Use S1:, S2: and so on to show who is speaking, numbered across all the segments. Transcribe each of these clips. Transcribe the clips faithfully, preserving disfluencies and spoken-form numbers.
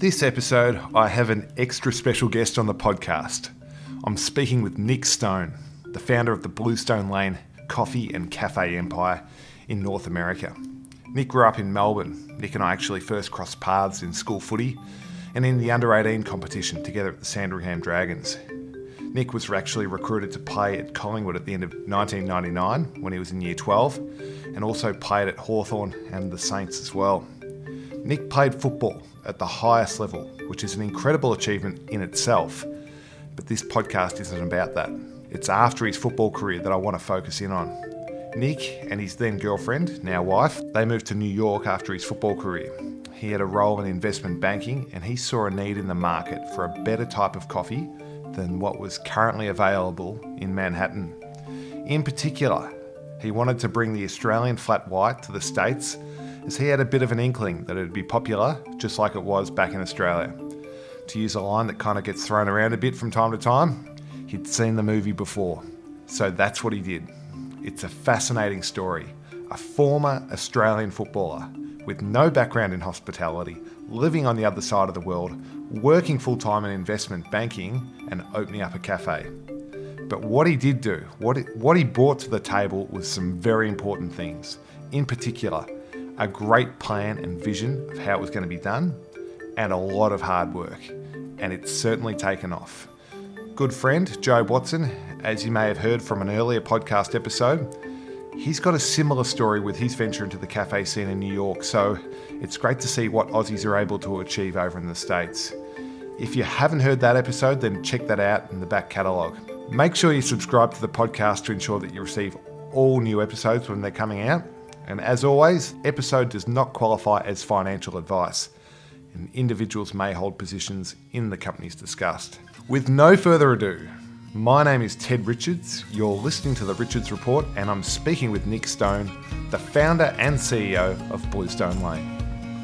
S1: This episode, I have an extra special guest on the podcast. I'm speaking with Nick Stone, the founder of the Bluestone Lane coffee and cafe empire in North America. Nick grew up in Melbourne. Nick and I actually first crossed paths in school footy and in the under eighteen competition together at the Sandringham Dragons. Nick was actually recruited to play at Collingwood at the end of nineteen ninety-nine when he was in year twelve, and also played at Hawthorn and the Saints as well. Nick played football at the highest level, which is an incredible achievement in itself. But this podcast isn't about that. It's after his football career that I want to focus in on. Nick and his then girlfriend, now wife, they moved to New York after his football career. He had a role in investment banking and he saw a need in the market for a better type of coffee than what was currently available in Manhattan. In particular, he wanted to bring the Australian flat white to the States, as he had a bit of an inkling that it'd be popular just like it was back in Australia. To use a line that kind of gets thrown around a bit from time to time, he'd seen the movie before. So that's what he did. It's a fascinating story. A former Australian footballer with no background in hospitality, living on the other side of the world, working full-time in investment banking and opening up a cafe. But what he did do, what, it, what he brought to the table was some very important things. In particular, a great plan and vision of how it was going to be done, and a lot of hard work. And it's certainly taken off. Good friend, Joe Watson, as you may have heard from an earlier podcast episode, he's got a similar story with his venture into the cafe scene in New York, so it's great to see what Aussies are able to achieve over in the States. If you haven't heard that episode, then check that out in the back catalogue. Make sure you subscribe to the podcast to ensure that you receive all new episodes when they're coming out. And as always, episode does not qualify as financial advice, and individuals may hold positions in the companies discussed. With no further ado, my name is Ted Richards, you're listening to The Richards Report, and I'm speaking with Nick Stone, the founder and C E O of Bluestone Lane.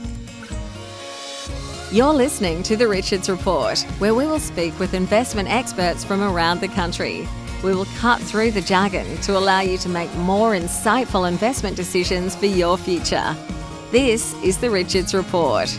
S2: You're listening to The Richards Report, where we will speak with investment experts from around the country. We will cut through the jargon to allow you to make more insightful investment decisions for your future. This is The Richards Report.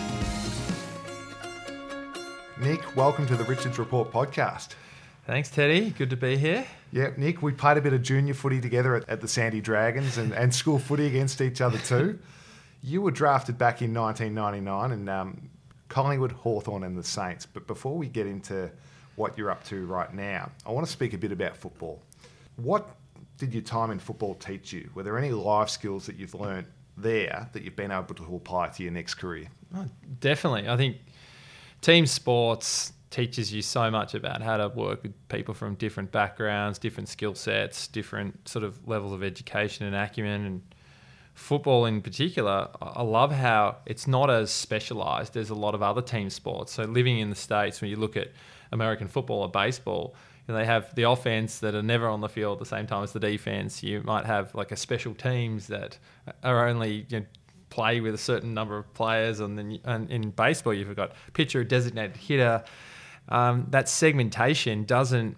S1: Nick, welcome to the Richards Report podcast.
S3: Thanks, Teddy. Good to be here.
S1: Yeah, Nick, we played a bit of junior footy together at, at the Sandy Dragons and, and school footy against each other too. You were drafted back in nineteen ninety-nine and um, Collingwood, Hawthorn and the Saints. But before we get into what you're up to right now, I want to speak a bit about football. What did your time in football teach you? Were there any life skills that you've learnt there that you've been able to apply to your next career?
S3: Oh, definitely. I think team sports teaches you so much about how to work with people from different backgrounds, different skill sets, different sort of levels of education and acumen. And football in particular, I love how it's not as specialised as a lot of other team sports. So living in the States, when you look at American football or baseball, you know, they have the offense that are never on the field at the same time as the defense. You might have like a special teams that are only, you know, play with a certain number of players, and then and in baseball you've got pitcher, designated hitter. Um, that segmentation doesn't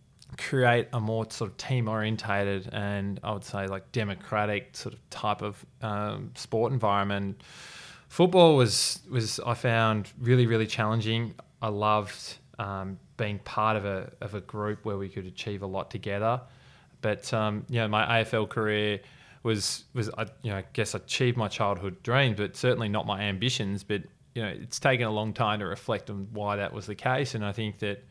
S3: create a more sort of team orientated and I would say like democratic sort of type of um, sport environment. Football was was I found really really challenging. I loved um, being part of a of a group where we could achieve a lot together. But um, you know, my A F L career was was I you know I guess achieved my childhood dreams, but certainly not my ambitions. But you know, it's taken a long time to reflect on why that was the case, and I think that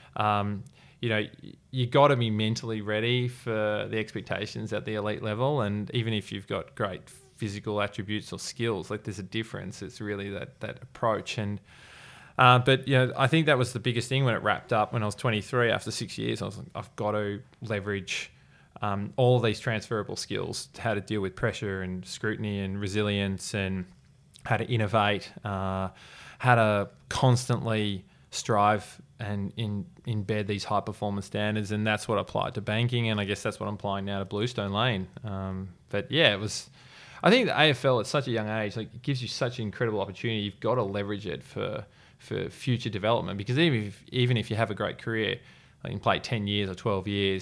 S3: um, you know you got to be mentally ready for the expectations at the elite level, and even if you've got great physical attributes or skills, like there's a difference. It's really that that approach. And uh, but you know, I think that was the biggest thing when it wrapped up when I was twenty-three. After six years, I was like, I've got to leverage Um, all of these transferable skills, how to deal with pressure and scrutiny and resilience, and how to innovate, uh, how to constantly strive and in, embed these high performance standards. And that's what I applied to banking, and I guess that's what I'm applying now to Bluestone Lane. Um, but yeah, it was, I think the A F L at such a young age, like, it gives you such an incredible opportunity. You've got to leverage it for for future development, because even if, even if you have a great career, like you can play ten years or twelve years,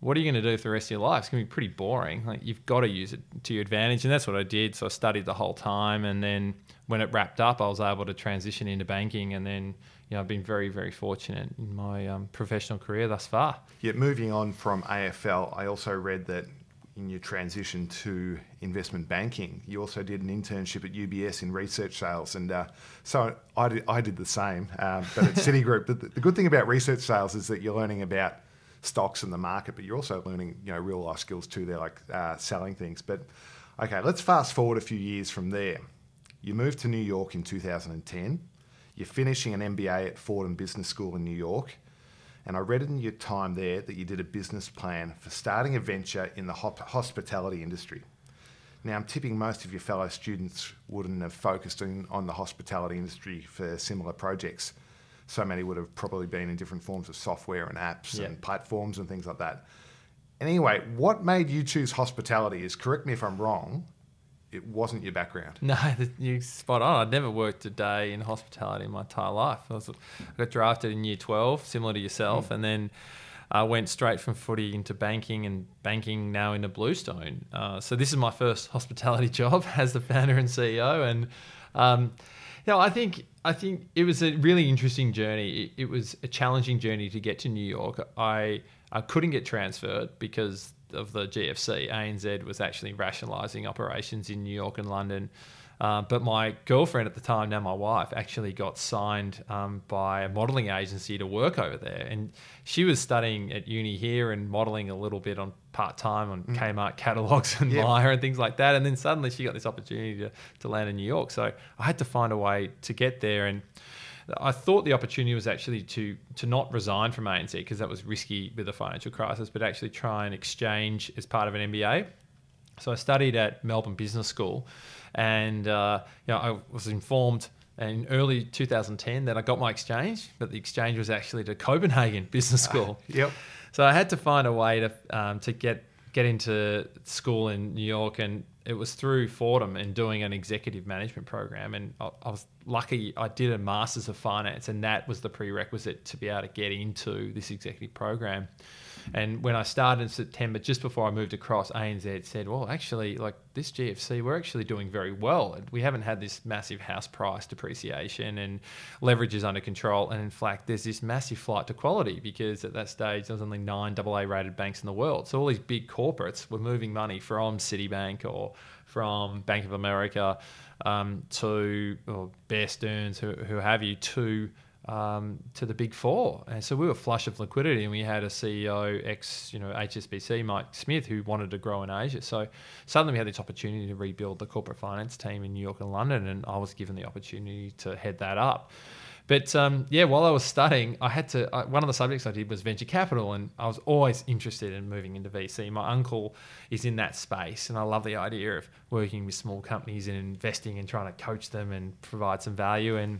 S3: what are you going to do for the rest of your life? It's going to be pretty boring. Like, you've got to use it to your advantage. And that's what I did. So I studied the whole time. And then when it wrapped up, I was able to transition into banking. And then, you know, I've been very, very fortunate in my um, professional career thus far.
S1: Yeah, moving on from A F L, I also read that in your transition to investment banking, you also did an internship at U B S in research sales. And uh, so I did, I did the same, um, but at Citigroup. The, the good thing about research sales is that you're learning about stocks and the market, but you're also learning, you know, real life skills too. They're like uh, selling things. But okay, let's fast forward a few years from there. You moved to New York in two thousand ten. You're finishing an M B A at Fordham Business School in New York. And I read in your time there that you did a business plan for starting a venture in the hop- hospitality industry. Now, I'm tipping most of your fellow students wouldn't have focused in, on the hospitality industry for similar projects. So many would have probably been in different forms of software and apps
S3: Yeah.
S1: and platforms and things like that. Anyway, what made you choose hospitality is, correct me if I'm wrong, it wasn't your background.
S3: No, you're spot on. I'd never worked a day in hospitality in my entire life. I, was, I got drafted in year twelve, similar to yourself, mm. and then I uh, went straight from footy into banking, and banking now into Bluestone. Uh, so this is my first hospitality job as the founder and C E O, and um, you know, I think I think it was a really interesting journey. It, it was a challenging journey to get to New York. I I couldn't get transferred because of the G F C. A N Z was actually rationalising operations in New York and London. Uh, but my girlfriend at the time, now my wife, actually got signed um, by a modelling agency to work over there. And she was studying at uni here and modelling a little bit on part-time on mm. Kmart catalogues and
S1: yep.
S3: Myer and things like that. And then suddenly she got this opportunity to, to land in New York. So I had to find a way to get there. And I thought the opportunity was actually to to not resign from A N Z because that was risky with the financial crisis, but actually try and exchange as part of an M B A. So I studied at Melbourne Business School, and uh, you know, I was informed in early two thousand ten that I got my exchange, but the exchange was actually to Copenhagen Business School.
S1: Uh, yep.
S3: So I had to find a way to um, to get get into school in New York, and it was through Fordham and doing an executive management program. And I, I was lucky I did a Masters of Finance, and that was the prerequisite to be able to get into this executive program. And when I started in September, just before I moved across, A N Z said, well, actually, like this G F C, we're actually doing very well. We haven't had this massive house price depreciation, and leverage is under control. And in fact, there's this massive flight to quality because at that stage, there was only nine double A rated banks in the world. So all these big corporates were moving money from Citibank or from Bank of America um, to or Bear Stearns, who, who have you, to Um, to the big four. And so we were flush of liquidity, and we had a C E O, ex, you know, H S B C, Mike Smith, who wanted to grow in Asia. So suddenly we had this opportunity to rebuild the corporate finance team in New York and London, and I was given the opportunity to head that up. But um, yeah, while I was studying, I had to, I, one of the subjects I did was venture capital, and I was always interested in moving into V C. My uncle is in that space, and I love the idea of working with small companies and investing and trying to coach them and provide some value. And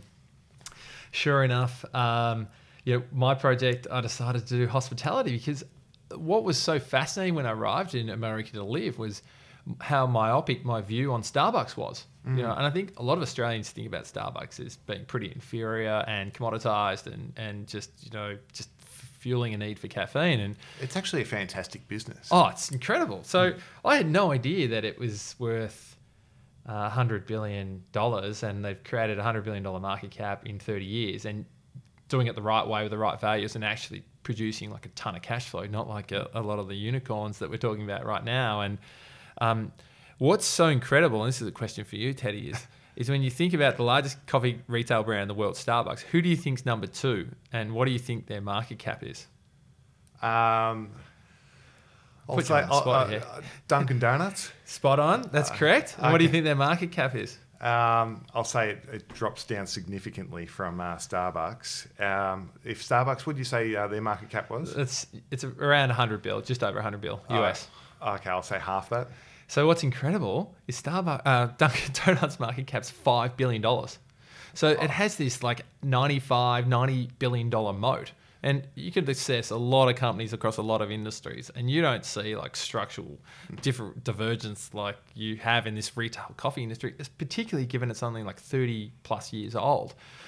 S3: sure enough, um, you know, my project, I decided to do hospitality because what was so fascinating when I arrived in America to live was how myopic my view on Starbucks was. Mm. You know, and I think a lot of Australians think about Starbucks as being pretty inferior and commoditized and, and just, you know, just fueling a need for caffeine. And
S1: it's actually a fantastic business.
S3: Oh, it's incredible. So mm. I had no idea that it was worth Uh, one hundred billion dollars, and they've created a one hundred billion dollars market cap in thirty years, and doing it the right way with the right values and actually producing like a ton of cash flow, not like a, a lot of the unicorns that we're talking about right now. And um, what's so incredible, and this is a question for you, Teddy, is, is when you think about the largest coffee retail brand in the world, Starbucks, who do you think's number two, and what do you think their market cap is?
S1: Um... I'll
S3: Put
S1: say
S3: you on the spot
S1: uh,
S3: here.
S1: uh, Dunkin' Donuts.
S3: Spot on. That's
S1: Uh,
S3: correct. And what do you
S1: okay.
S3: think their market cap is?
S1: Um, I'll say it, it drops down significantly from uh, Starbucks. Um, if Starbucks, would you say uh, their market cap was?
S3: It's it's around one hundred bill, just over one hundred bill U S.
S1: Oh, okay, I'll say half that.
S3: So what's incredible is Starbucks, uh, Dunkin' Donuts market cap's five billion dollars. So oh. it has this like ninety-five, ninety billion dollars moat. And you can assess a lot of companies across a lot of industries, and you don't see like structural different divergence like you have in this retail coffee industry, particularly given it's only like thirty plus years old.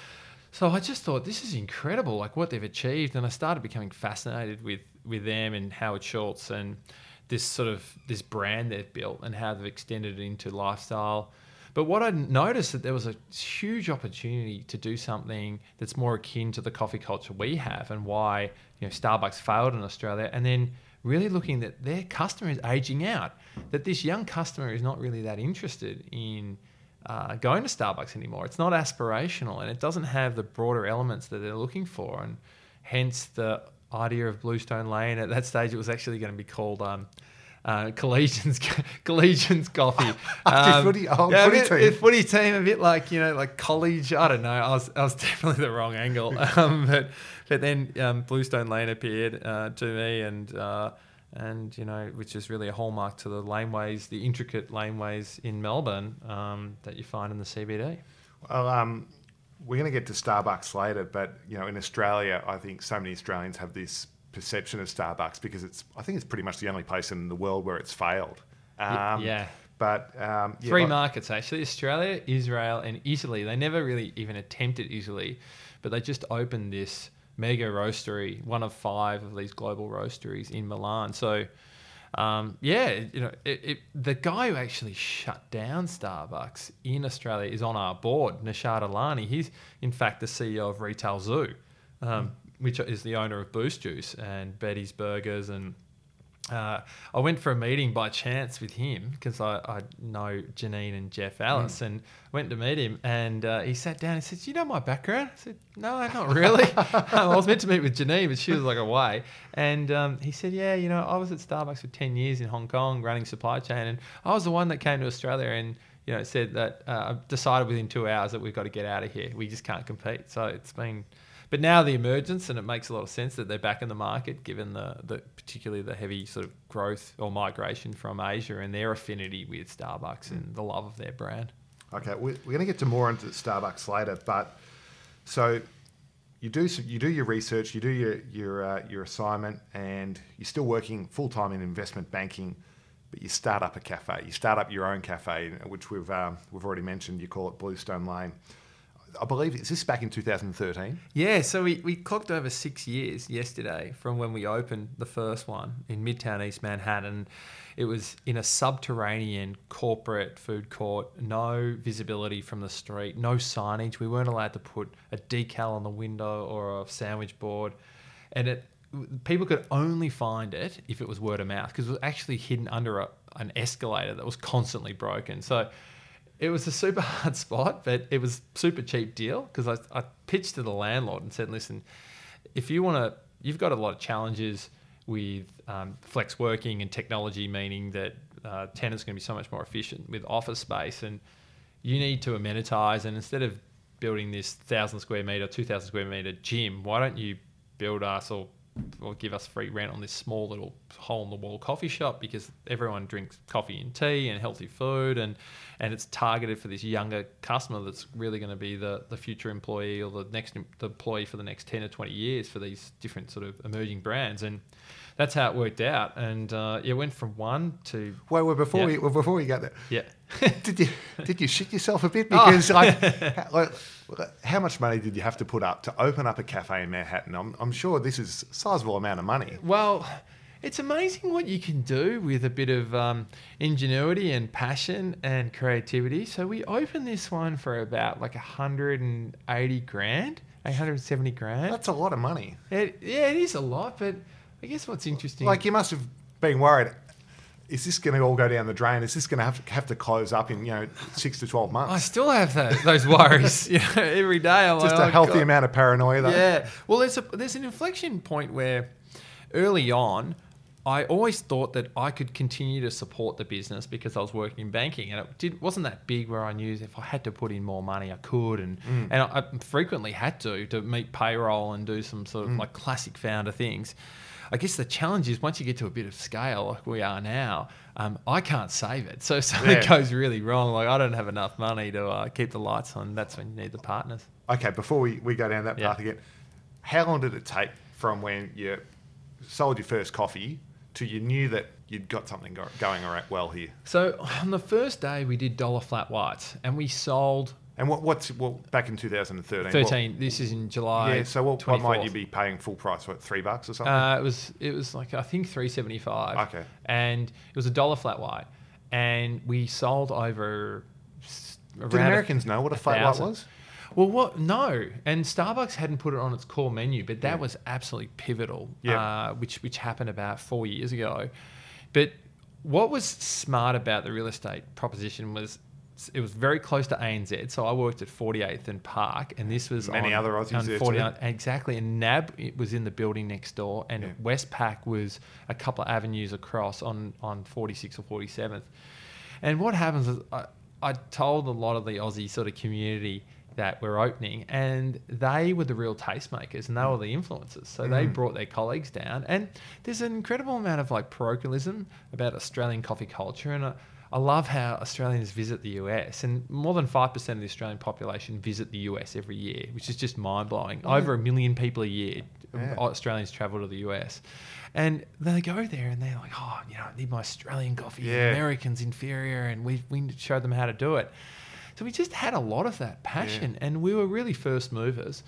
S3: So I just thought, this is incredible, like what they've achieved. And I started becoming fascinated with, with them and Howard Schultz and this sort of this brand they've built and how they've extended it into lifestyle. But what I noticed that there was a huge opportunity to do something that's more akin to the coffee culture we have, and why, you know, Starbucks failed in Australia. And then really looking that their customer is aging out, that this young customer is not really that interested in uh, going to Starbucks anymore. It's not aspirational, and it doesn't have the broader elements that they're looking for. And hence the idea of Bluestone Lane. At that stage, it was actually going to be called um, uh, Collegians Collegians Coffee.
S1: Um, footy, oh,
S3: yeah,
S1: footy
S3: a bit,
S1: team.
S3: a footy team, a bit like, you know, like college. I don't know. I was I was definitely the wrong angle. Um, but but then um, Bluestone Lane appeared uh, to me, and uh, and you know, which is really a hallmark to the laneways, the intricate laneways in Melbourne um, that you find in the C B D.
S1: Well, um, we're going to get to Starbucks later, but you know, in Australia, I think so many Australians have this perception of Starbucks because it's, I think it's pretty much the only place in the world where it's failed. Um,
S3: yeah.
S1: But um, yeah,
S3: three
S1: like-
S3: markets actually: Australia, Israel, and Italy. They never really even attempted Italy, but they just opened this mega roastery, one of five of these global roasteries in Milan. So. Um, yeah, you know, it, it, the guy who actually shut down Starbucks in Australia is on our board, Nishad Alani. He's, in fact, the C E O of Retail Zoo, um, which is the owner of Boost Juice and Betty's Burgers. And uh, I went for a meeting by chance with him because I, I know Janine and Jeff Alice, mm. and went to meet him. And uh, he sat down and said, "You know my background?" I said, "No, not really." um, I was meant to meet with Janine, but she was like away. And um, he said, "Yeah, you know, I was at Starbucks for ten years in Hong Kong running supply chain, and I was the one that came to Australia and, you know, said that uh, I decided within two hours that we've got to get out of here. We just can't compete." So it's been, but now the emergence, and it makes a lot of sense that they're back in the market, given the, the particularly the heavy sort of growth or migration from Asia and their affinity with Starbucks and the love of their brand.
S1: Okay, we're going to get to more into Starbucks later, but so you do you do your research, you do your your uh, your assignment, and you're still working full time in investment banking, but you start up a cafe. You start up your own cafe, which we've um, we've already mentioned. You call it Bluestone Lane. I believe, is this back in two thousand thirteen?
S3: Yeah, so we, we clocked over six years yesterday from when we opened the first one in Midtown East Manhattan. It was in a subterranean corporate food court, no visibility from the street, no signage. We weren't allowed to put a decal on the window or a sandwich board. And it people could only find it if it was word of mouth, because it was actually hidden under a, an escalator that was constantly broken. So it was a super hard spot, but it was a super cheap deal, because I, I pitched to the landlord and said, "Listen, if you want to, you've got a lot of challenges with um, flex working and technology, meaning that uh, tenants are going to be so much more efficient with office space, and you need to amenitize. And instead of building this thousand square meter, two thousand square meter gym, why don't you build us or or give us free rent on this small little hole-in-the-wall coffee shop, because everyone drinks coffee and tea and healthy food, and and it's targeted for this younger customer that's really going to be the, the future employee or the next the employee for the next ten or twenty years for these different sort of emerging brands." And that's how it worked out. And uh, it went from one to...
S1: Wait, wait, before,
S3: yeah.
S1: we, well, before we get there,
S3: Yeah.
S1: did you did you shit yourself a bit? Because
S3: Oh.
S1: like, how, like, how much money did you have to put up to open up a cafe in Manhattan? I'm, I'm sure this is a sizable amount of money.
S3: Well, it's amazing what you can do with a bit of um, ingenuity and passion and creativity. So we opened this one for about like one hundred eighty grand, eight hundred seventy grand.
S1: That's a lot of money.
S3: It, yeah, it is a lot, but I guess what's interesting...
S1: Like, you must have been worried, is this going to all go down the drain? Is this going to have to have to close up in, you know, six to twelve months?
S3: I still have that, those worries. You know, every day I'm
S1: Just
S3: like,
S1: a
S3: oh,
S1: healthy
S3: God.
S1: amount of paranoia, though.
S3: Yeah. Well, there's a there's an inflection point where early on, I always thought that I could continue to support the business because I was working in banking, and it did, wasn't that big where I knew if I had to put in more money, I could, and
S1: Mm.
S3: and I, I frequently had to to meet payroll and do some sort of
S1: Mm.
S3: like classic founder things. I guess the challenge is once you get to a bit of scale like we are now, um, I can't save it. So if something
S1: Yeah.
S3: goes really wrong, like I don't have enough money to uh, keep the lights on. That's when you need the partners.
S1: Okay, before we, we go down that
S3: Yeah.
S1: path again, how long did it take from when you sold your first coffee to you knew that you'd got something go- going all right well here?
S3: So on the first day we did dollar flat whites, and we sold
S1: And what, what's well, back in two thousand thirteen?
S3: thirteen.
S1: What,
S3: this is in July.
S1: yeah. So what, what might you
S3: twenty-fourth.
S1: be paying full price? What, three bucks or something?
S3: Uh, it was it was like I think three seventy five.
S1: Okay.
S3: And it was a dollar flat white, and we sold over. s-
S1: Did
S3: around
S1: Americans know what a flat white
S3: thousand.
S1: was?
S3: Well, what? No, and Starbucks hadn't put it on its core menu, but that
S1: Yeah.
S3: was absolutely pivotal.
S1: Yeah.
S3: Uh, which which happened about four years ago. But what was smart about the real estate proposition was it was very close to A N Z. So I worked at forty-eighth and Park, and this was
S1: Many
S3: on,
S1: other Aussies
S3: on
S1: there
S3: forty
S1: too.
S3: exactly. And N A B it was in the building next door, and
S1: Yeah.
S3: Westpac was a couple of avenues across on on forty-sixth or forty-seventh. And what happens is I, I told a lot of the Aussie sort of community that we're opening, and they were the real tastemakers and they were the influencers. So they brought their colleagues down, and there's an incredible amount of like parochialism about Australian coffee culture. And I, I love how Australians visit the U S, and more than five percent of the Australian population visit the U S every year, which is just mind blowing. Over a million people a year,
S1: Yeah.
S3: Australians travel to the U S. And they go there and they're like, oh, you know, I need my Australian coffee.
S1: Yeah.
S3: Americans inferior, and we we showed them how to do it. So we just had a lot of that passion, and we were really first movers.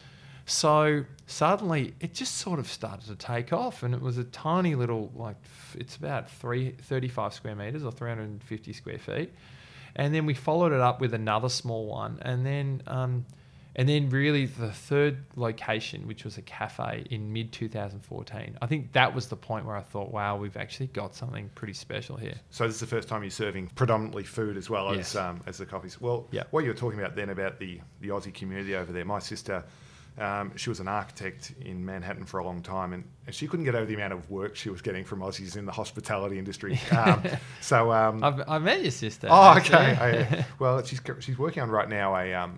S3: So suddenly it just sort of started to take off, and it was a tiny little, like, f- it's about three, thirty-five square meters or three hundred fifty square feet. And then we followed it up with another small one. And then, um, and then really the third location, which was a cafe in mid twenty fourteen. I think that was the point where I thought, wow, we've actually got something pretty special here.
S1: So this is the first time you're serving predominantly food as well
S3: Yes.
S1: as um, as the coffees. Well,
S3: Yeah.
S1: what you were talking about then about the, the Aussie community over there. My sister, um, she was an architect in Manhattan for a long time, and, and she couldn't get over the amount of work she was getting from Aussies in the hospitality industry. Um, so, um,
S3: I've, I met your sister.
S1: oh,
S3: actually.
S1: okay. Oh, yeah. Well, she's she's working on right now a um,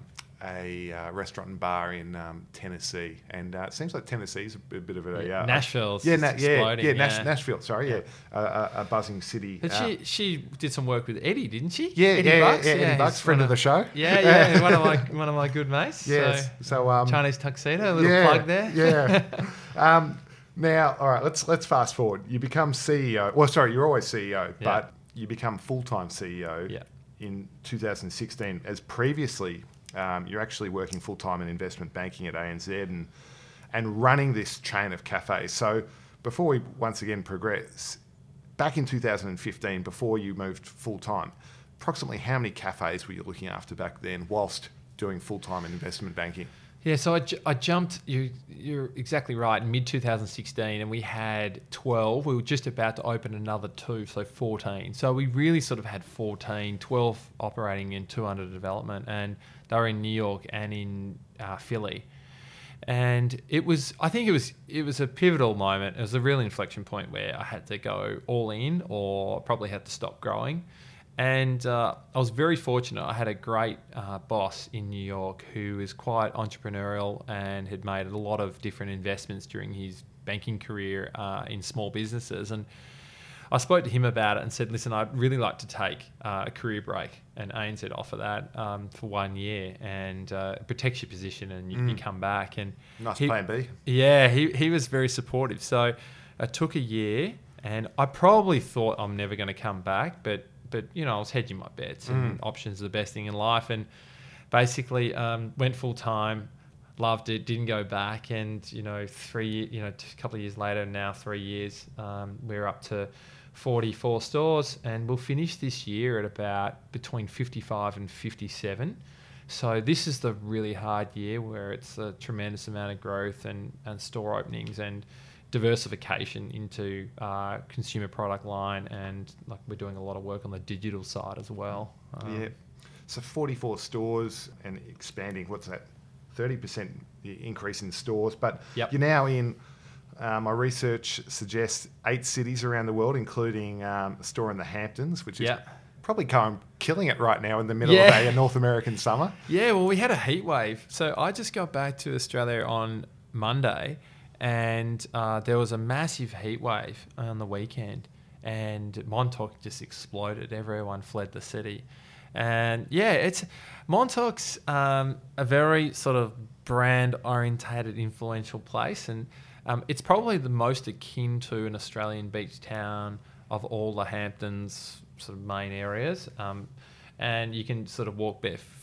S1: a uh, restaurant and bar in um, Tennessee, and uh, it seems like Tennessee's a bit, bit of a
S3: Yeah,
S1: uh,
S3: Nashville's
S1: yeah,
S3: just
S1: Na- yeah,
S3: exploding,
S1: yeah, Nash-
S3: yeah.
S1: Nashville. Sorry, yeah, a, a, a buzzing city.
S3: But
S1: Uh,
S3: she she did some work with Eddie, didn't she?
S1: Yeah,
S3: Eddie
S1: yeah,
S3: Bucks?
S1: yeah, Eddie
S3: he's
S1: Bucks, friend
S3: one
S1: of the show.
S3: Yeah, yeah, one of my one of my good mates.
S1: Yes.
S3: So,
S1: So, um,
S3: Chinese tuxedo, a little
S1: yeah,
S3: plug there.
S1: Yeah. um, now, all right, let's let's fast forward. You become C E O. Well, sorry, you're always C E O,
S3: Yeah.
S1: but you become full time C E O
S3: Yeah.
S1: in two thousand sixteen. As previously, um, you're actually working full time in investment banking at A N Z and and running this chain of cafes. So, before we once again progress, back in two thousand fifteen, before you moved full time, approximately how many cafes were you looking after back then, whilst doing full time in investment banking?
S3: Yeah, so I, ju- I jumped, you, you're exactly right, in mid twenty sixteen, and we had twelve. We were just about to open another two, so fourteen. So we really sort of had fourteen, twelve operating and two under development, and they were in New York and in uh, Philly. And it was, I think it was, it was a pivotal moment. It was a real inflection point where I had to go all in, or probably had to stop growing. And uh, I was very fortunate. I had a great uh, boss in New York who is quite entrepreneurial and had made a lot of different investments during his banking career uh, in small businesses. And I spoke to him about it and said, listen, I'd really like to take uh, a career break. And A N Z offer that um, for one year, and uh, it protects your position, and you, you come back. And
S1: Nice
S3: he-
S1: plan B.
S3: Yeah, he, he was very supportive. So I took a year, and I probably thought I'm never going to come back, but but you know I was hedging my bets, and options are the best thing in life. And basically um, went full time, loved it, didn't go back, and you know three you know a couple of years later, now three years, um, we're up to forty-four stores, and we'll finish this year at about between fifty-five and fifty-seven. So this is the really hard year where it's a tremendous amount of growth and, and store openings and diversification into uh, consumer product line, and like we're doing a lot of work on the digital side as well. Um,
S1: Yeah. So forty-four stores and expanding, what's that? thirty percent increase in stores. But
S3: Yep.
S1: you're now in, uh, my research suggests, eight cities around the world, including um, a store in the Hamptons, which is
S3: Yep.
S1: probably kind of killing it right now in the middle
S3: Yeah.
S1: of a North American summer.
S3: Yeah, well, we had a heat wave. So I just got back to Australia on Monday, and uh, there was a massive heat wave on the weekend, and Montauk just exploded. Everyone fled the city. And yeah, it's Montauk's um, a very sort of brand orientated, influential place, and um, it's probably the most akin to an Australian beach town of all the Hamptons sort of main areas. Um, and you can sort of walk barefoot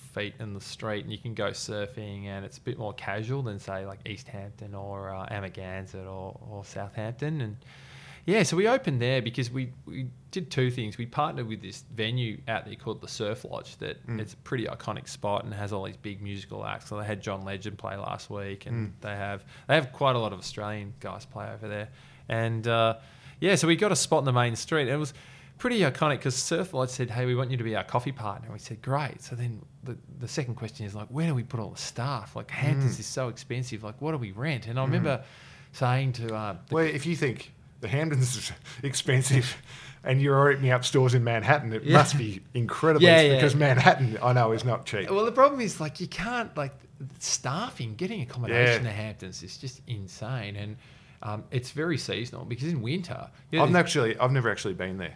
S3: feet in the street, and you can go surfing, and it's a bit more casual than say like East Hampton or uh, Amagansett or, or Southampton. And yeah, so we opened there because we, we did two things. We partnered with this venue out there called the Surf Lodge that mm. it's a pretty iconic spot and has all these big musical acts. So they had John Legend play last week, and mm. they have they have quite a lot of Australian guys play over there. And uh, yeah, so we got a spot in the main street. And it was pretty iconic because Surf Lodge said, hey, we want you to be our coffee partner. And we said, great. So then the, the second question is like, where do we put all the staff? Like, Hamptons mm. is so expensive. Like, what do we rent? And I remember mm. saying to... Uh,
S1: well, if you think the Hamptons is expensive and you're opening up stores in Manhattan, it yeah. must be incredibly
S3: yeah, yeah.
S1: because Manhattan, I know, is not cheap.
S3: Well, the problem is, like, you can't, like, staffing, getting accommodation yeah. at Hamptons is just insane. And um, it's very seasonal because in winter... You know,
S1: I've, actually, I've never actually been there.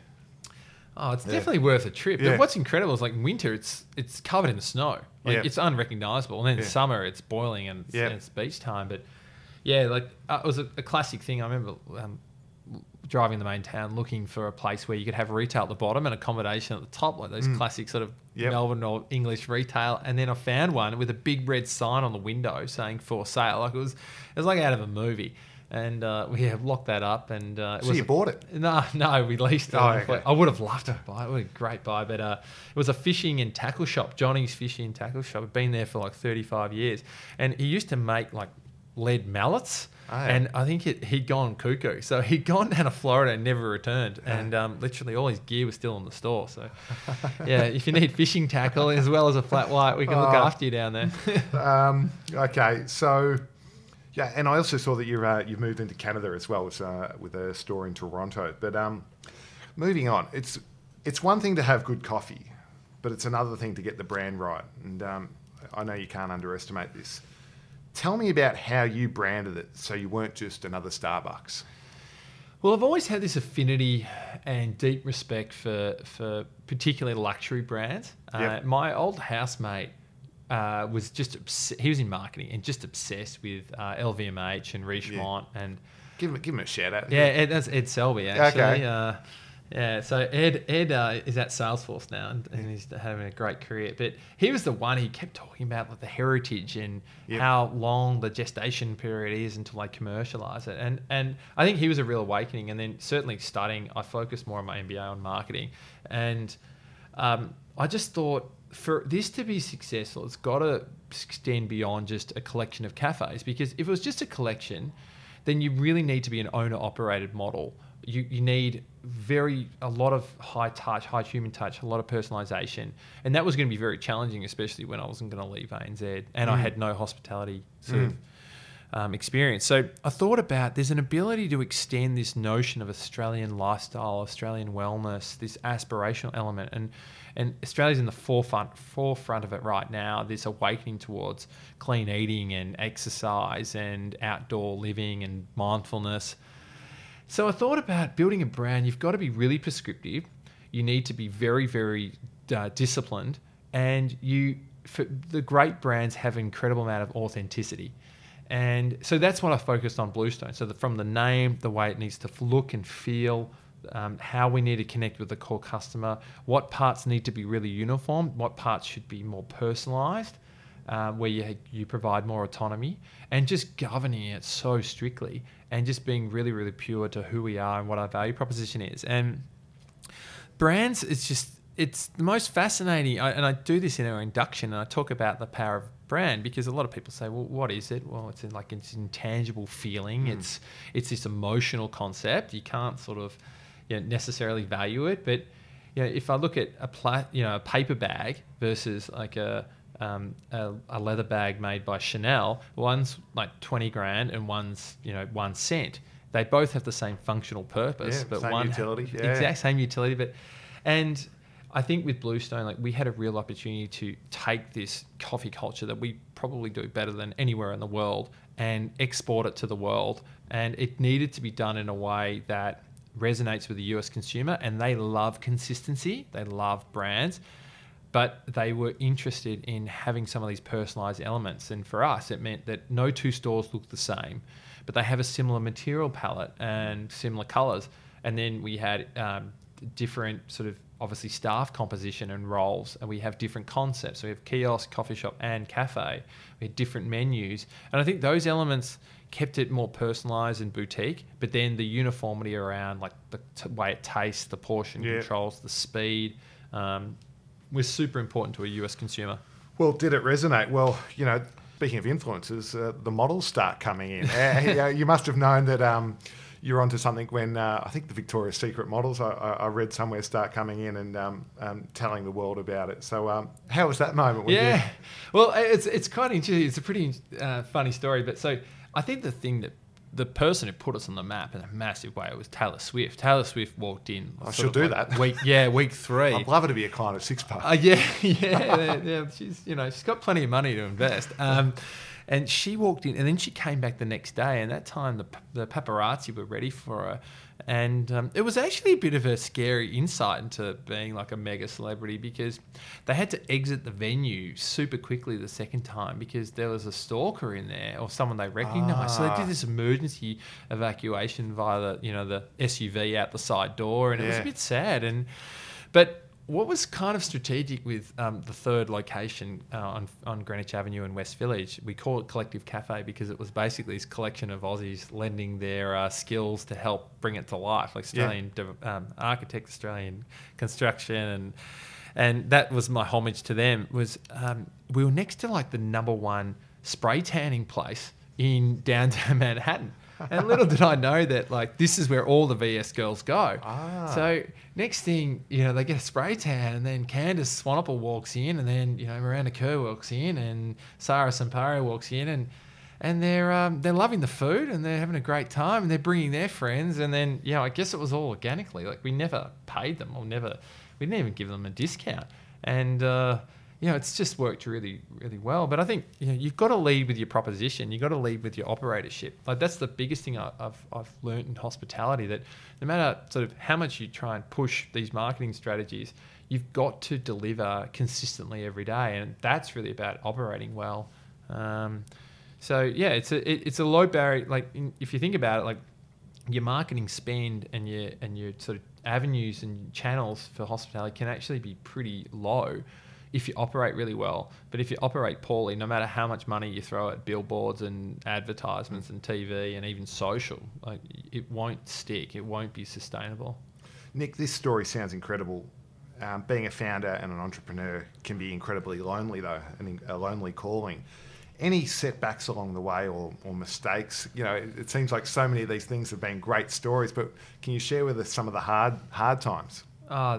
S3: Oh, it's
S1: yeah.
S3: definitely worth a trip.
S1: Yeah.
S3: But what's incredible is like in winter, it's it's covered in the snow. Like
S1: yeah.
S3: it's unrecognisable. And then
S1: yeah.
S3: in summer, it's boiling and it's,
S1: yeah.
S3: and it's beach time. But yeah, like uh, it was a, a classic thing. I remember um, driving the main town looking for a place where you could have retail at the bottom and accommodation at the top, like those mm. classic sort of yep. Melbourne or English retail. And then I found one with a big red sign on the window saying for sale. Like it was, it was like out of a movie. And uh, we have locked that up. And uh, it
S1: so
S3: was
S1: you bought it?
S3: No, no, we leased it.
S1: Oh, okay.
S3: I would have loved to buy it. It was a great buy. But uh, it was a fishing and tackle shop, Johnny's Fishing and Tackle Shop. I've been there for like thirty-five years. And he used to make like lead mallets. Oh, yeah. And I think it, he'd gone cuckoo. So he'd gone down to Florida and never returned. Yeah. And um, literally all his gear was still in the store. So, yeah, if you need fishing tackle as well as a flat white, we can look uh, after you down there.
S1: um, okay, so... Yeah, and I also saw that you've uh, you've moved into Canada as well, uh, with a store in Toronto. But um, moving on, it's it's one thing to have good coffee, but it's another thing to get the brand right. And um, I know you can't underestimate this. Tell me about how you branded it, so you weren't just another Starbucks.
S3: Well, I've always had this affinity and deep respect for for particularly luxury brands. Yep. Uh, my old housemate. Uh, was just obs- he was in marketing and just obsessed with uh, L V M H and Richemont yeah. and
S1: give him give him a shout out.
S3: Yeah, Ed, that's Ed Selby actually.
S1: Okay.
S3: Uh, yeah, so Ed Ed uh, is at Salesforce now and, and he's having a great career. But he was the one he kept talking about like the heritage and yep. how long the gestation period is until they commercialize it. And and I think he was a real awakening. And then certainly studying, I focused more on my M B A on marketing, and um, I just thought, for this to be successful, it's got to extend beyond just a collection of cafes, because if it was just a collection, then you really need to be an owner-operated model. You you need very a lot of high touch, high human touch, a lot of personalization, and that was going to be very challenging, especially when I wasn't going to leave A N Z and mm. I had no hospitality sort mm. of um, experience. So I thought about there's an ability to extend this notion of Australian lifestyle, Australian wellness, this aspirational element, and And Australia's in the forefront forefront of it right now, this awakening towards clean eating and exercise and outdoor living and mindfulness. So I thought about building a brand. You've got to be really prescriptive. You need to be very, very uh, disciplined. And you, for the great brands have an incredible amount of authenticity. And so that's what I focused on Bluestone. So the, from the name, the way it needs to look and feel, Um, how we need to connect with the core customer, what parts need to be really uniform, what parts should be more personalised, uh, where you you provide more autonomy, and just governing it so strictly and just being really, really pure to who we are and what our value proposition is. And brands, it's just, it's the most fascinating, I, and I do this in our induction, and I talk about the power of brand, because a lot of people say, well, what is it? Well, it's like it's an intangible feeling. Mm. It's it's this emotional concept. You can't sort of you know, necessarily value it, but you know, if I look at a pla- you know a paper bag versus like a, um, a a leather bag made by Chanel, one's like twenty grand and one's you know one cent. They both have the same functional purpose,
S1: yeah,
S3: but
S1: same
S3: one
S1: utility, yeah.
S3: exact same utility. But and I think with Bluestone, like we had a real opportunity to take this coffee culture that we probably do better than anywhere in the world and export it to the world, and it needed to be done in a way that resonates with the U S consumer, and they love consistency, they love brands, but they were interested in having some of these personalized elements. And for us, it meant that no two stores look the same, but they have a similar material palette and similar colors. And then we had um, different sort of obviously staff composition and roles, and we have different concepts. So we have kiosk, coffee shop, and cafe. We have different menus, and I think those elements kept it more personalised and boutique. But then the uniformity around like the t- way it tastes, the portion
S1: Yeah.
S3: controls, the speed, um, was super important to a U S consumer.
S1: Well, did it resonate? Well, you know, speaking of influencers, uh, the models start coming in. uh, you, you must have known that um, you're onto something when uh, I think the Victoria's Secret models, I, I I read somewhere, start coming in and um, um, telling the world about it. So um, how was that moment? When
S3: Yeah,
S1: you...
S3: well, it's it's quite interesting. It's a pretty uh, funny story. But so I think the thing that the person who put us on the map in a massive way was Taylor Swift. Taylor Swift walked in.
S1: I
S3: sort
S1: should
S3: of
S1: do
S3: like
S1: that.
S3: Week, yeah, week three.
S1: I'd love her to be a client of Six Pack.
S3: Uh, yeah, yeah, yeah. She's you know she's got plenty of money to invest. Um, and she walked in, and then she came back the next day. And that time, the the paparazzi were ready for her, and um, it was actually a bit of a scary insight into being like a mega celebrity, because they had to exit the venue super quickly the second time because there was a stalker in there or someone they recognised. So they
S1: Ah.
S3: did this emergency evacuation via the you know the S U V out the side door, and it was a
S1: Yeah.
S3: bit sad. And but what was kind of strategic with um, the third location uh, on, on Greenwich Avenue in West Village, we call it Collective Cafe because it was basically this collection of Aussies lending their uh, skills to help bring it to life, like Australian yeah. um, architects, Australian construction, and and that was my homage to them. Was um, we were next to like the number one spray tanning place in downtown Manhattan. And little did I know that like this is where all the V S girls go.
S1: Ah.
S3: So next thing, you know, they get a spray tan, and then Candice Swanepoel walks in, and then, you know, Miranda Kerr walks in, and Sarah Sampaio walks in, and and they're um, they're loving the food, and they're having a great time, and they're bringing their friends, and then, you know, I guess it was all organically. Like we never paid them, or never, we didn't even give them a discount, and uh, you know, it's just worked really, really well. But I think, you know, you've got to lead with your proposition. You've got to lead with your operatorship. Like that's the biggest thing I, I've I've learned in hospitality, that no matter sort of how much you try and push these marketing strategies, you've got to deliver consistently every day, and that's really about operating well. Um, so yeah, it's a it, it's a low barrier. Like in, if you think about it, like your marketing spend and your and your sort of avenues and channels for hospitality can actually be pretty low if you operate really well. But if you operate poorly, no matter how much money you throw at billboards and advertisements and T V and even social, like it won't stick. It won't be sustainable.
S1: Nick, this story sounds incredible. Um, being a founder and an entrepreneur can be incredibly lonely, though, and a lonely calling. Any setbacks along the way, or, or mistakes? You know, it, it seems like so many of these things have been great stories, but can you share with us some of the hard hard times?
S3: Uh,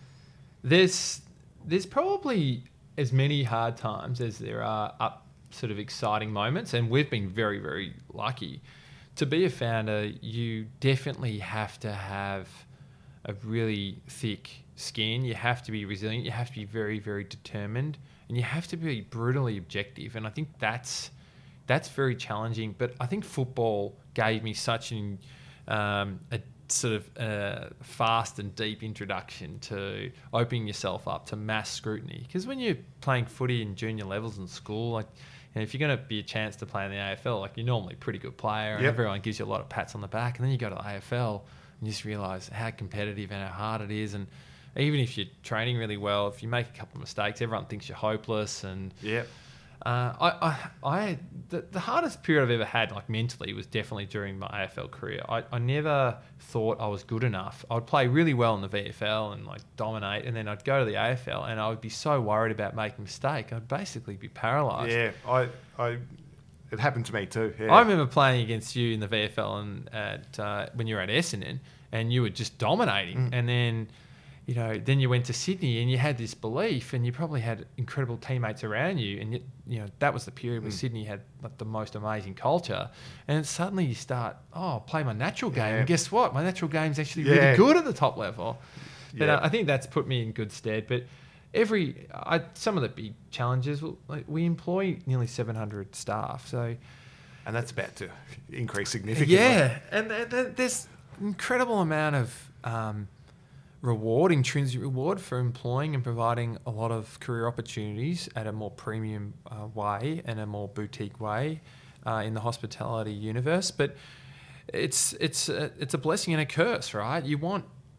S3: there's there's probably as many hard times as there are up sort of exciting moments, and we've been very, very lucky. To be a founder, you definitely have to have a really thick skin. You have to be resilient. You have to be very, very determined, and you have to be brutally objective. And I think that's that's very challenging. But I think football gave me such an um, a sort of a fast and deep introduction to opening yourself up to mass scrutiny. Because when you're playing footy in junior levels in school, like, and if you're going to be a chance to play in the A F L, like you're normally a pretty good player, and
S1: Yep.
S3: everyone gives you a lot of pats on the back, and then you go to the A F L and you just realise how competitive and how hard it is. And even if you're training really well, if you make a couple of mistakes, everyone thinks you're hopeless. And
S1: Yeah.
S3: uh, I, I, I, the, the hardest period I've ever had, like mentally, was definitely during my A F L career. I, I never thought I was good enough. I would play really well in the V F L and like dominate, and then I'd go to the A F L and I would be so worried about making a mistake, I'd basically be paralysed.
S1: Yeah, I, I, it happened to me too. Yeah.
S3: I remember playing against you in the V F L and at uh, when you were at Essendon, and you were just dominating,
S1: Mm.
S3: and then. You know, then you went to Sydney and you had this belief, and you probably had incredible teammates around you, and you, you know that was the period where
S1: Mm.
S3: Sydney had like the most amazing culture, and suddenly you start, oh, play my natural game,
S1: Yeah.
S3: and guess what? My natural game's actually
S1: Yeah.
S3: really good at the top level. But
S1: Yeah.
S3: uh, I think that's put me in good stead. But every, I, some of the big challenges, well, like we employ nearly seven hundred staff, so
S1: and that's about to increase significantly.
S3: yeah, and th- th- there's incredible amount of um, reward, intrinsic reward for employing and providing a lot of career opportunities at a more premium uh, way and a more boutique way uh, in the hospitality universe. But it's it's a, it's a blessing and a curse, right? You want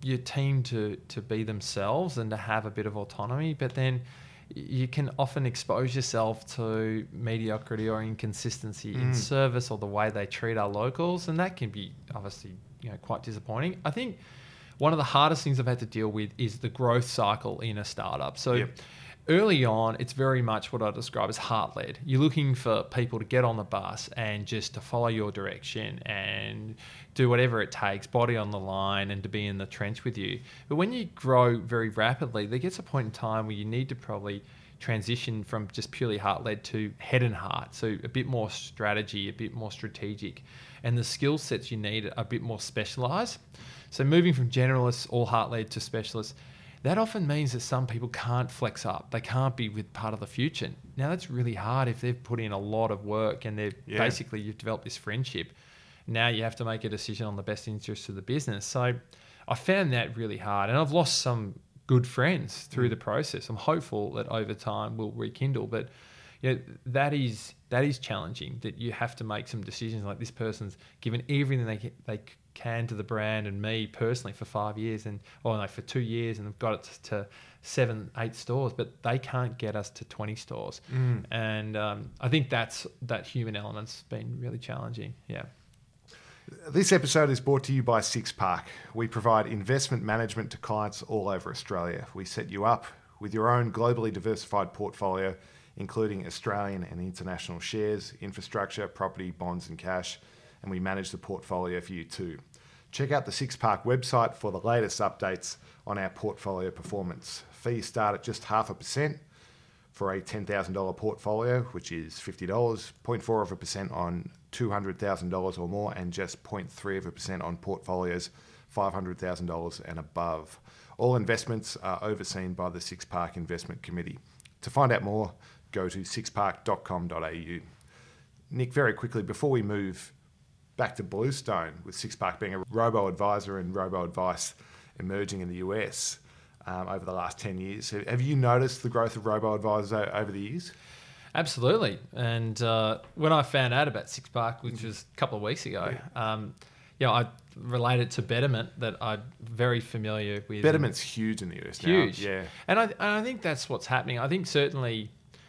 S3: your team to to be themselves and to have a bit of autonomy, but then you can often expose yourself to mediocrity or inconsistency mm. in service or the way they treat our locals, and that can be obviously, you know, quite disappointing. I think one of the hardest things I've had to deal with is the growth cycle in a startup. So yep. early on, it's very much what I describe as heart-led. You're looking for people to get on the bus and just to follow your direction and do whatever it takes, body on the line, and to be in the trench with you. But when you grow very rapidly, there gets a point in time where you need to probably transition from just purely heart-led to head and heart. So a bit more strategy, a bit more strategic. And the skill sets you need are a bit more specialised. So moving from generalists, all heart-led, to specialists, that often means that some people can't flex up. They can't be with part of the future. Now, that's really hard if they've put in a lot of work and they've yeah. basically you've developed this friendship. Now you have to make a decision on the best interests of the business. So I found that really hard. And I've lost some good friends through mm. the process. I'm hopeful that over time we'll rekindle. But you know, that is that is challenging, that you have to make some decisions. Like, this person's given everything they they can to the brand and me personally for five years and or no, for two years and they've got it to seven, eight stores, but they can't get us to twenty stores. Mm. And um, I think that's that human element's been really challenging. Yeah.
S1: This episode is brought to you by Six Park. We provide investment management to clients all over Australia. We set you up with your own globally diversified portfolio, including Australian and international shares, infrastructure, property, bonds and cash, and we manage the portfolio for you too. Check out the Six Park website for the latest updates on our portfolio performance. Fees start at just half a percent for a ten thousand dollars portfolio, which is fifty dollars, zero point four of a percent on two hundred thousand dollars or more, and just zero point three of a percent on portfolios five hundred thousand dollars and above. All investments are overseen by the Six Park Investment Committee. To find out more, go to six park dot com dot a u. Nick, very quickly, before we move back to Bluestone, with Six Park being a robo-advisor and robo-advice emerging in the U S um, over the last ten years, have you noticed the growth of robo-advisors over the years?
S3: Absolutely. And uh, when I found out about Six Park, which was a couple of weeks ago, yeah. um, you know, I related to Betterment, that I'm very familiar with.
S1: Betterment's huge in the U S
S3: now. Huge.
S1: Yeah.
S3: And I, and I think that's what's happening. I think certainly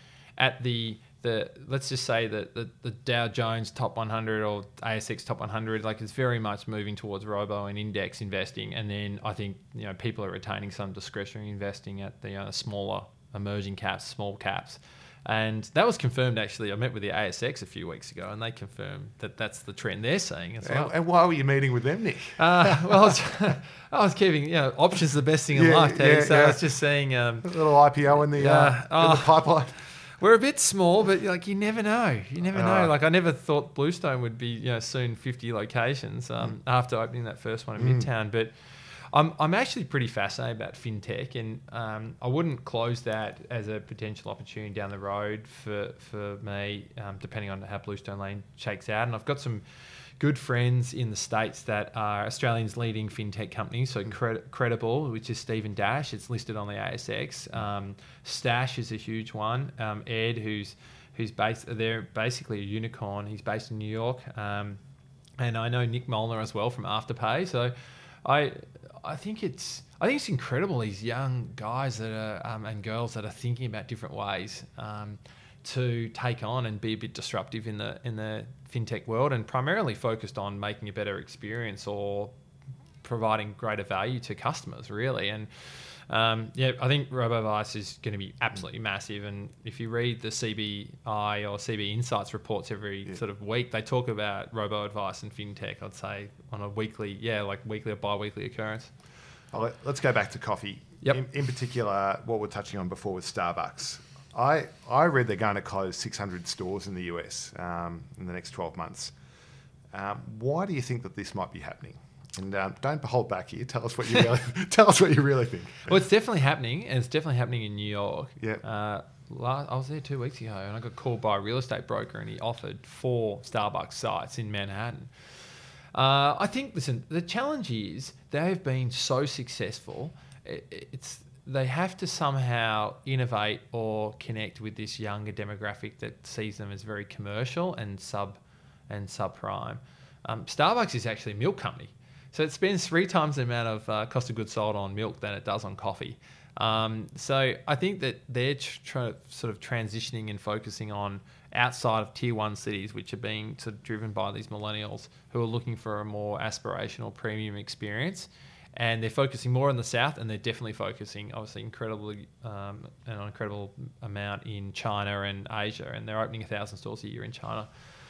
S3: at the, the let's just say that the, the Dow Jones top one hundred or A S X top one hundred, like, it's very much moving towards robo and index investing. And then I think, you know, people are retaining some discretionary investing at the uh, smaller emerging caps, small caps. And that was confirmed, actually. I met with the A S X a few weeks ago, and they confirmed that that's the trend they're seeing as well.
S1: And, and why were you meeting with them, Nick?
S3: Uh, well, I was, I was keeping, you know, options are the best thing in
S1: yeah,
S3: life, Teddy.
S1: Yeah,
S3: so
S1: yeah.
S3: I was just saying... Um,
S1: a little I P O in the,
S3: yeah,
S1: uh,
S3: oh,
S1: in the pipeline.
S3: We're a bit small, but, like, you never know. You never
S1: Uh,
S3: know. Like, I never thought Bluestone would be, you know, soon fifty locations um, mm. after opening that first one in mm. Midtown. But I'm I'm actually pretty fascinated about fintech, and um, I wouldn't close that as a potential opportunity down the road for for me, um, depending on how Bluestone Lane shakes out. And I've got some good friends in the States that are Australia's leading fintech companies. So Cred- Credible, which is Stephen Dash, it's listed on the A S X. Um, Stash is a huge one. Um, Ed, who's who's based, they're basically a unicorn. He's based in New York, um, and I know Nick Molnar as well from Afterpay. So I. I think it's I think it's incredible, these young guys that are um, and girls that are thinking about different ways um, to take on and be a bit disruptive in the in the fintech world, and primarily focused on making a better experience or providing greater value to customers, really. And um, yeah, I think RoboAdvice is going to be absolutely massive. And if you read the C B I or C B Insights reports every yeah. sort of week, they talk about RoboAdvice and fintech, I'd say, on a weekly, yeah, like weekly or bi-weekly occurrence.
S1: Well, let's go back to coffee.
S3: Yep.
S1: In, in particular, what we're touching on before with Starbucks. I, I read they're going to close six hundred stores in the U S um, in the next twelve months. Um, why do you think that this might be happening? And um, don't hold back here. Tell us what you really tell us what you really think.
S3: Well, it's definitely happening, and it's definitely happening in New York.
S1: Yeah.
S3: Uh, last, I was there two weeks ago, and I got called by a real estate broker, and he offered four Starbucks sites in Manhattan. Uh, I think, listen, the challenge is they have been so successful. It, it's they have to somehow innovate or connect with this younger demographic that sees them as very commercial and sub and subprime. Um, Starbucks is actually a milk company. So it spends three times the amount of uh, cost of goods sold on milk than it does on coffee. Um, so I think that they're tr- sort of transitioning and focusing on outside of tier one cities, which are being sort of driven by these millennials who are looking for a more aspirational premium experience. And they're focusing more on the south, and they're definitely focusing, obviously, incredibly um, an incredible amount in China and Asia, and they're opening a thousand stores a year in China.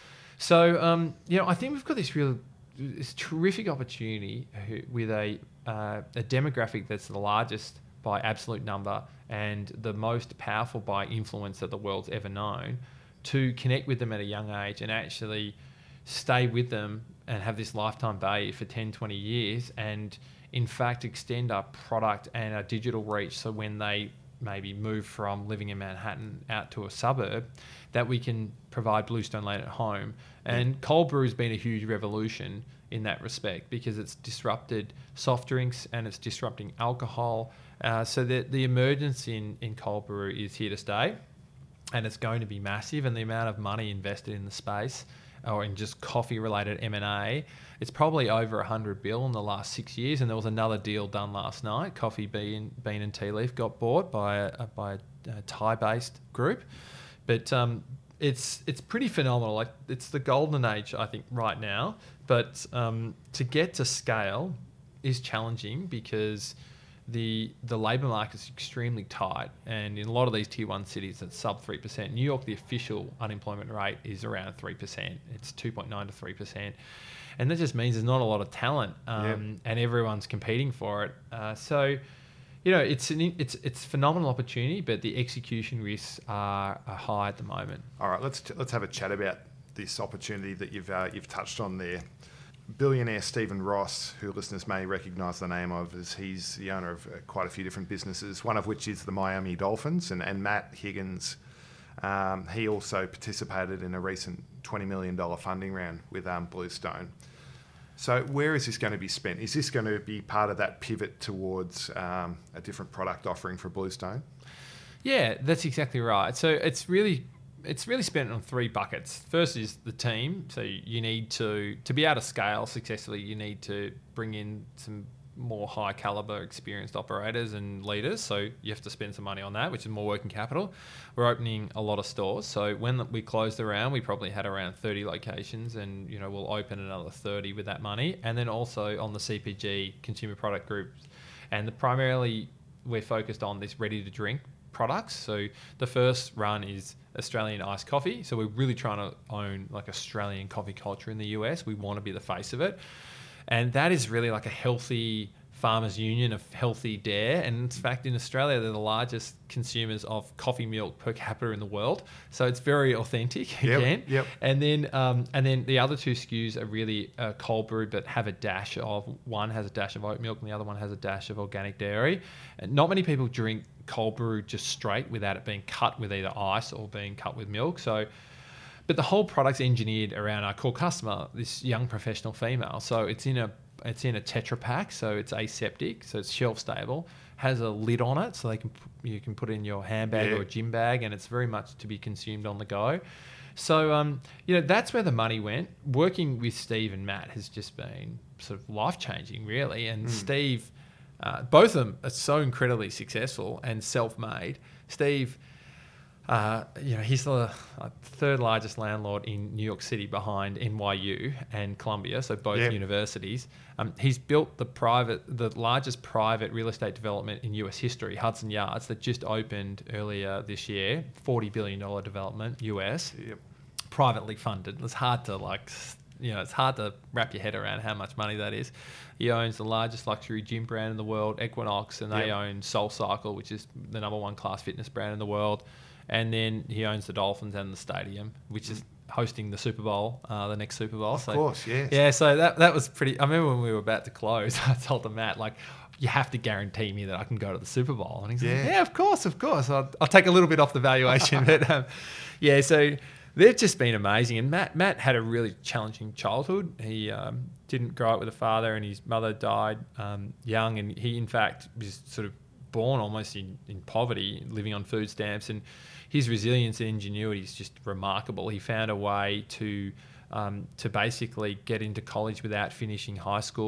S3: So, um, you know, I think we've got this real, this terrific opportunity with a uh, a demographic that's the largest by absolute number and the most powerful by influence that the world's ever known, to connect with them at a young age and actually stay with them and have this lifetime value for ten, twenty years, and in fact extend our product and our digital reach, so when they maybe move from living in Manhattan out to a suburb, that we can provide Bluestone Lane at home. And cold brew has been a huge revolution in that respect, because it's disrupted soft drinks and it's disrupting alcohol. Uh, so the, the emergence in, in cold brew is here to stay, and it's going to be massive. And the amount of money invested in the space, or in just coffee-related M and A, it's probably over one hundred bill in the last six years. And there was another deal done last night. Coffee Bean, Bean and Tea Leaf got bought by a, by a, a Thai-based group. But um, it's it's pretty phenomenal. Like, it's the golden age, I think, right now. But um, to get to scale is challenging, because the the labour market is extremely tight, and in a lot of these tier one cities it's sub three percent. New York, the official unemployment rate is around three percent. It's two point nine to three percent, and that just means there's not a lot of talent, um, yep. and everyone's competing for it. Uh, so, you know, it's an it's it's a phenomenal opportunity, but the execution risks are, are high at the moment.
S1: All right, let's let's have a chat about this opportunity that you've uh, you've touched on there. Billionaire Stephen Ross, who listeners may recognise the name of, as he's the owner of uh, quite a few different businesses, one of which is the Miami Dolphins, and, and Matt Higgins, um, he also participated in a recent twenty million dollars funding round with um, Bluestone. So where is this going to be spent? Is this going to be part of that pivot towards um, a different product offering for Bluestone?
S3: Yeah, that's exactly right. So it's really... It's really spent on three buckets. First is the team. So you need to, to be able to scale successfully, you need to bring in some more high caliber experienced operators and leaders. So you have to spend some money on that, which is more working capital. We're opening a lot of stores. So when we closed the round, we probably had around thirty locations, and you know we'll open another thirty with that money. And then also on the C P G, consumer product groups. And the primarily we're focused on this ready to drink products. So the first run is Australian iced coffee. So we're really trying to own like Australian coffee culture in the U S. We want to be the face of it. And that is really like a healthy farmers union of healthy dare. And in fact, in Australia, they're the largest consumers of coffee milk per capita in the world. So it's very authentic
S1: yep,
S3: again.
S1: Yep.
S3: And then um, and then the other two S K Us are really uh, cold brewed, but have a dash of, one has a dash of oat milk and the other one has a dash of organic dairy. And not many people drink cold brew just straight without it being cut with either ice or being cut with milk. So, but the whole product's engineered around our core customer, this young professional female. So it's in a it's in a Tetra Pak, so it's aseptic, so it's shelf stable, has a lid on it, so they can you can put it in your handbag yeah. or a gym bag, and it's very much to be consumed on the go. So um, you know that's where the money went. Working with Steve and Matt has just been sort of life changing, really. And mm. Steve, uh, both of them are so incredibly successful and self-made. Steve. Uh, you know, he's the uh, third largest landlord in New York City behind N Y U and Columbia, so both yep. universities. Um, he's built the private, the largest private real estate development in U S history, Hudson Yards, that just opened earlier this year, forty billion dollars development U S,
S1: yep.
S3: privately funded. It's hard to like, you know, it's hard to wrap your head around how much money that is. He owns the largest luxury gym brand in the world, Equinox, and they yep. own SoulCycle, which is the number one class fitness brand in the world. And then he owns the Dolphins and the stadium, which is hosting the Super Bowl, uh, the next Super Bowl.
S1: Of
S3: so,
S1: course, yes.
S3: Yeah, so that that was pretty... I remember when we were about to close, I told the Matt, like, you have to guarantee me that I can go to the Super Bowl. And he's yeah. like, yeah, of course, of course. I'll, I'll take a little bit off the valuation. but um, yeah, so they've just been amazing. And Matt Matt had a really challenging childhood. He um, didn't grow up with a father, and his mother died um, young. And he, in fact, was sort of born almost in, in poverty, living on food stamps. And his resilience and ingenuity is just remarkable. He found a way to um, to basically get into college without finishing high school,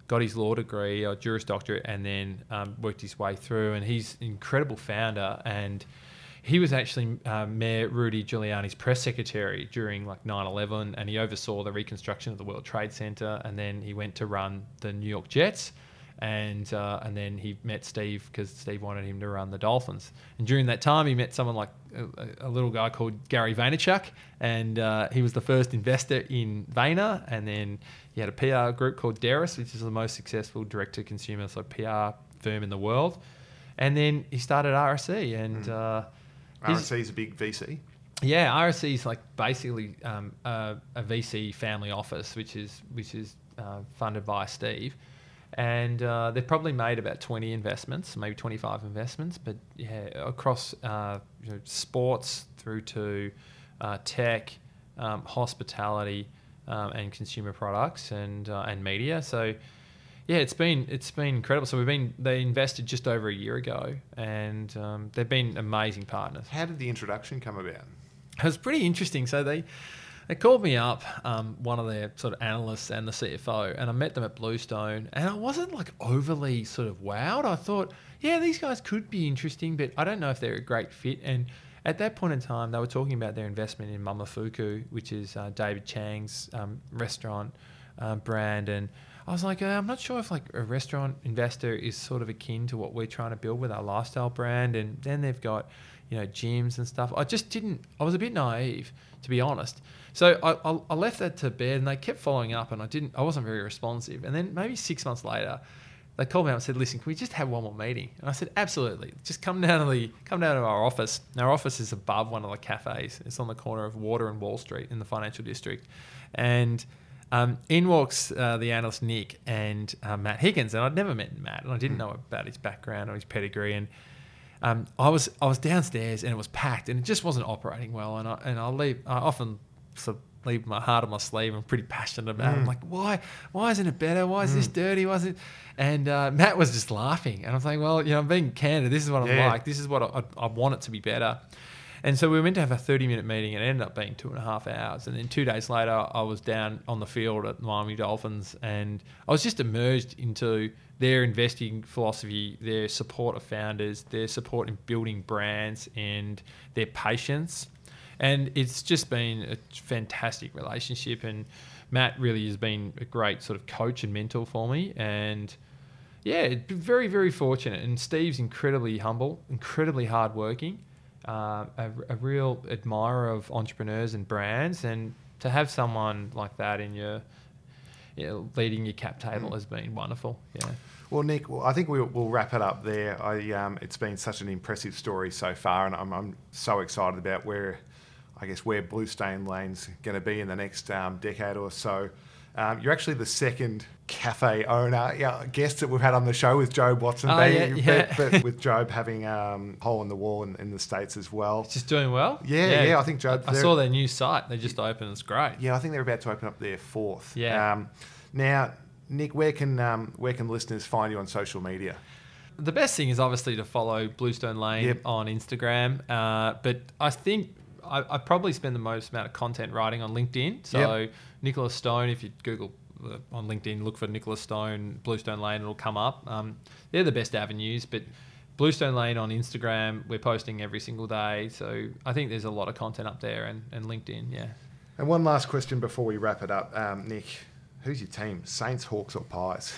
S3: got his law degree or Juris Doctorate, and then um, worked his way through. And he's an incredible founder, and he was actually uh, Mayor Rudy Giuliani's press secretary during like nine eleven, and he oversaw the reconstruction of the World Trade Center, and then he went to run the New York Jets. And uh, and then he met Steve because Steve wanted him to run the Dolphins. And during that time, he met someone like a, a little guy called Gary Vaynerchuk, and uh, he was the first investor in Vayner. And then he had a P R group called Deris, which is the most successful direct-to-consumer so P R firm in the world. And then he started R S E, and mm. uh,
S1: R S E is a big V C.
S3: Yeah, R S E is like basically um, a, a V C family office, which is which is uh, funded by Steve. And uh, they've probably made about twenty investments, maybe twenty-five investments, but yeah, across uh, you know, sports through to uh, tech, um, hospitality, um, and consumer products and uh, and media. So yeah, it's been it's been incredible. So we've been they invested just over a year ago, and um, they've been amazing partners.
S1: How did the introduction come about?
S3: It was pretty interesting. So they. They called me up, um, one of their sort of analysts and the C F O, and I met them at Bluestone, and I wasn't like overly sort of wowed. I thought, yeah, these guys could be interesting, but I don't know if they're a great fit. And at that point in time, they were talking about their investment in Momofuku, which is uh, David Chang's um, restaurant uh, brand, and I was like, uh, I'm not sure if like a restaurant investor is sort of akin to what we're trying to build with our lifestyle brand. And then they've got, you know, gyms and stuff. I just didn't, I was a bit naive, to be honest. So I, I, I left that to bed, and they kept following up, and I didn't, I wasn't very responsive. And then maybe six months later, they called me up and said, listen, can we just have one more meeting? And I said, absolutely. Just come down to the, come down to our office. Our office is above one of the cafes. It's on the corner of Water and Wall Street in the financial district. And Um, in walks uh, the analyst Nick and uh, Matt Higgins, and I'd never met Matt, and I didn't know about his background or his pedigree. And um, I was I was downstairs, and it was packed, and it just wasn't operating well. And I and I leave I often sort of leave my heart on my sleeve. I'm pretty passionate about it. I'm like, why why isn't it better? Why is mm. this dirty? Why is it? And uh, Matt was just laughing, and I was like, well, you know, I'm being candid. This is what I'm
S1: yeah.
S3: like. This is what I, I, I want it to be better. And so we were meant to have a thirty-minute meeting, and it ended up being two and a half hours. And then two days later, I was down on the field at Miami Dolphins, and I was just immersed into their investing philosophy, their support of founders, their support in building brands, and their patience. And it's just been a fantastic relationship. And Matt really has been a great sort of coach and mentor for me. And yeah, very, very fortunate. And Steve's incredibly humble, incredibly hardworking. Uh, a, a real admirer of entrepreneurs and brands, and to have someone like that in your, you know, leading your cap table mm. has been wonderful. Yeah.
S1: Well, Nick, well, I think we'll, we'll wrap it up there. I, um, it's been such an impressive story so far, and I'm, I'm so excited about where, I guess, where Bluestone Lane's going to be in the next um, decade or so. Um, you're actually the second cafe owner, yeah, guest that we've had on the show with Job Watson.
S3: Oh, yeah, yeah.
S1: But, but with Job having um, Hole in the Wall in, in the States as well.
S3: It's just doing well?
S1: Yeah, yeah, yeah I think Job...
S3: I, I saw their new site. They just opened. It's great.
S1: Yeah, I think they're about to open up their fourth.
S3: Yeah.
S1: Um, now, Nick, where can um, where can listeners find you on social media?
S3: The best thing is obviously to follow Bluestone Lane
S1: yep.
S3: on Instagram. Uh, but I think I, I probably spend the most amount of content writing on LinkedIn. So yep. Nicholas Stone, if you Google uh, on LinkedIn, look for Nicholas Stone, Bluestone Lane, it'll come up. Um, they're the best avenues. But Bluestone Lane on Instagram, we're posting every single day. So I think there's a lot of content up there, and, and LinkedIn, yeah.
S1: And one last question before we wrap it up. Um, Nick, who's your team? Saints, Hawks or Pies?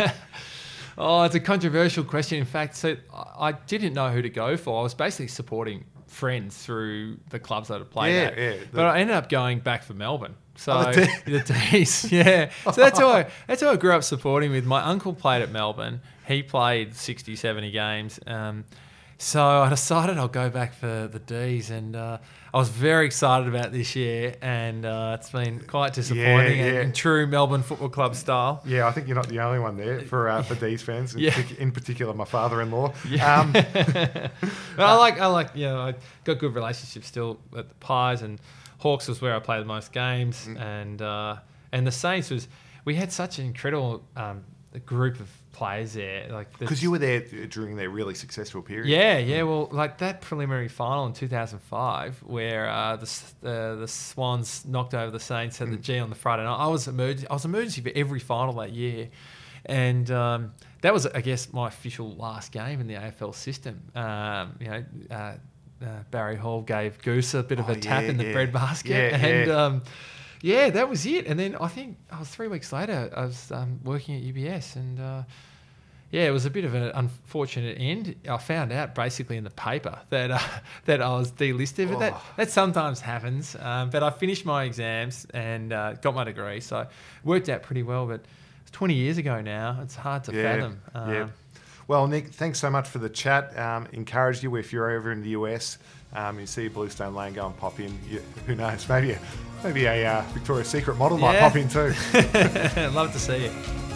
S3: Oh, it's a controversial question. In fact, so I didn't know who to go for. I was basically supporting friends through the clubs that I played
S1: yeah,
S3: at.
S1: Yeah, the,
S3: but I ended up going back for Melbourne. So
S1: oh, the, te-
S3: the D's, yeah. So that's who I that's who I grew up supporting with. My uncle played at Melbourne. He played sixty, seventy games. Um, so I decided I'll go back for the D's, and uh, I was very excited about this year, and uh, it's been quite disappointing
S1: yeah, yeah.
S3: in true Melbourne Football Club style.
S1: Yeah, I think you're not the only one there for uh, for D's fans. In,
S3: yeah.
S1: partic- in particular, my father-in-law.
S3: Yeah.
S1: Um,
S3: but I like I like you know I got good relationships still at the Pies, and Hawks was where I played the most games, mm. and uh, and the Saints was we had such an incredible um, group of players there, like
S1: because you were there during their really successful period.
S3: Yeah, yeah. Well, like that preliminary final in two thousand five, where uh, the uh, the Swans knocked over the Saints, had mm. the G on the front, and I was emergency. I was emergency for every final that year, And um, that was, I guess, my official last game in the A F L system. Um, you know, uh, uh, Barry Hall gave Goose a bit of
S1: Oh,
S3: a tap
S1: yeah,
S3: in the
S1: yeah.
S3: breadbasket.
S1: Yeah,
S3: and
S1: yeah.
S3: Um, yeah, that was it. And then I think I was three weeks later, I was um, working at U B S, and uh, yeah, it was a bit of an unfortunate end. I found out basically in the paper that uh, that I was delisted, but that,
S1: Oh.
S3: that sometimes happens. Um, but I finished my exams and uh, got my degree, so it worked out pretty well. But it's twenty years ago now. It's hard to
S1: Yeah,
S3: fathom. Um,
S1: yeah. Well, Nick, thanks so much for the chat. Um, encourage you if you're over in the U S, um, you see Bluestone Lane, go and pop in. You, who knows? Maybe a, maybe a uh, Victoria's Secret model might
S3: Yeah.
S1: pop in too.
S3: Love to see it.